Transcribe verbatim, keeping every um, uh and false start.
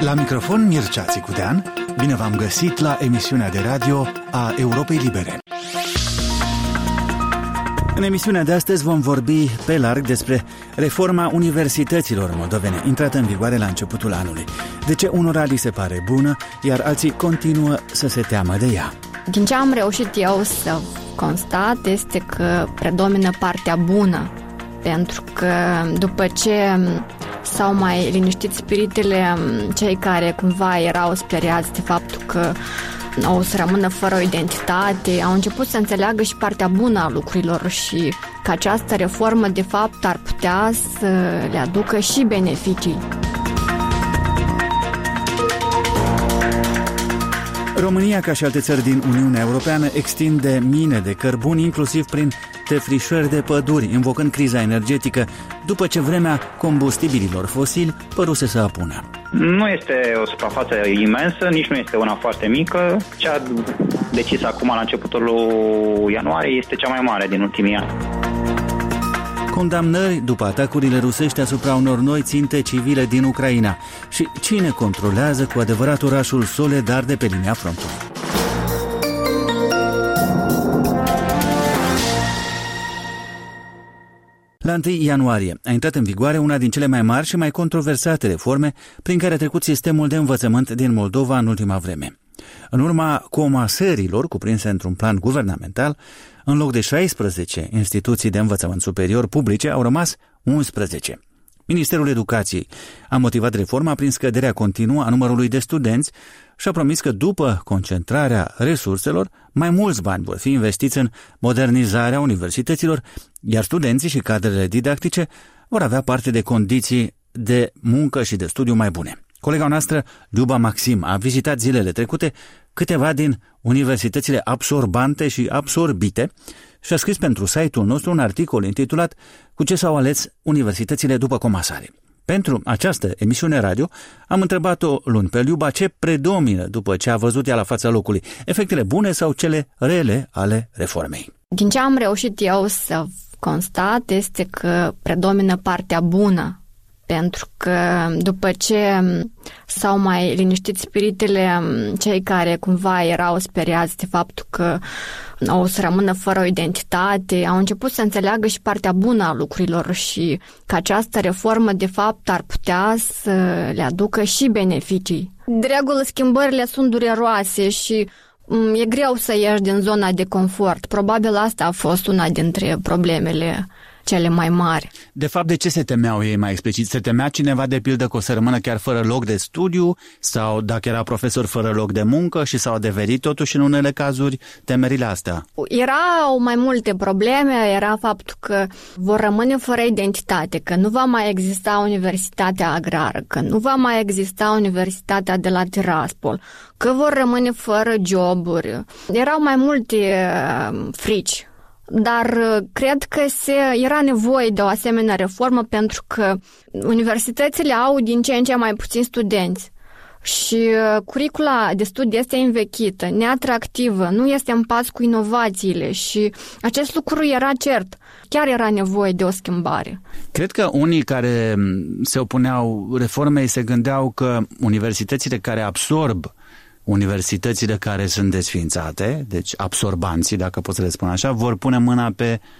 La microfon Mircea Țicudean, bine v-am găsit la emisiunea de radio a Europei Libere. În emisiunea de astăzi vom vorbi pe larg despre reforma universităților moldovene, intrată în vigoare la începutul anului. De ce unora li se pare bună, iar alții continuă să se teamă de ea. Din ce am reușit eu să constat este că predomină partea bună, pentru că după ce s-au mai liniștit spiritele, cei care cumva erau speriați de faptul că o să rămână fără o identitate, au început să înțeleagă și partea bună a lucrurilor și că această reformă de fapt ar putea să le aducă și beneficii. România, ca și alte țări din Uniunea Europeană, extinde mine de cărbuni, inclusiv prin defrișări de păduri, invocând criza energetică, după ce vremea combustibililor fosili păruse să apună. Nu este o suprafață imensă, nici nu este una foarte mică. Cea decisă acum la începutul lui ianuarie este cea mai mare din ultimii ani. Condamnări după atacurile rusești asupra unor noi ținte civile din Ucraina. Și cine controlează cu adevărat orașul Soledar de pe linia frontului? La întâi ianuarie a intrat în vigoare una din cele mai mari și mai controversate reforme prin care a trecut sistemul de învățământ din Moldova în ultima vreme. În urma comasărilor cuprinse într-un plan guvernamental, în loc de șaisprezece instituții de învățământ superior publice, au rămas unsprezece. Ministerul Educației a motivat reforma prin scăderea continuă a numărului de studenți și a promis că după concentrarea resurselor, mai mulți bani vor fi investiți în modernizarea universităților, iar studenții și cadrele didactice vor avea parte de condiții de muncă și de studiu mai bune. Colega noastră, Luba Maxim, a vizitat zilele trecute câteva din universitățile absorbante și absorbite și a scris pentru site-ul nostru un articol intitulat "Cu ce s-au ales universitățile după comasare?". Pentru această emisiune radio am întrebat-o luni pe Luba ce predomină după ce a văzut ea la fața locului, efectele bune sau cele rele ale reformei. Din ce am reușit eu să constat este că predomină partea bună, pentru că după ce s-au mai liniștit spiritele, cei care cumva erau speriați de faptul că o să rămână fără o identitate, au început să înțeleagă și partea bună a lucrurilor și că această reformă de fapt ar putea să le aducă și beneficii. De regulă, schimbările sunt dureroase și e greu să ieși din zona de confort. Probabil asta a fost una dintre problemele cele mai mari. De fapt, de ce se temeau ei mai explicit? Se temea cineva, de pildă, că o să rămână chiar fără loc de studiu sau dacă era profesor fără loc de muncă și s-au adeverit totuși în unele cazuri temerile astea? Erau mai multe probleme, era faptul că vor rămâne fără identitate, că nu va mai exista Universitatea Agrară, că nu va mai exista Universitatea de la Tiraspol, că vor rămâne fără joburi. Erau mai multe frici. Dar cred că se, era nevoie de o asemenea reformă pentru că universitățile au din ce în ce mai puțini studenți și curicula de studii este învechită, neatractivă, nu este în pas cu inovațiile și acest lucru era cert. Chiar era nevoie de o schimbare. Cred că unii care se opuneau reformei se gândeau că universitățile care absorb universitățile care sunt desființate, deci absorbanții, dacă pot să le spun așa, vor pune mâna pe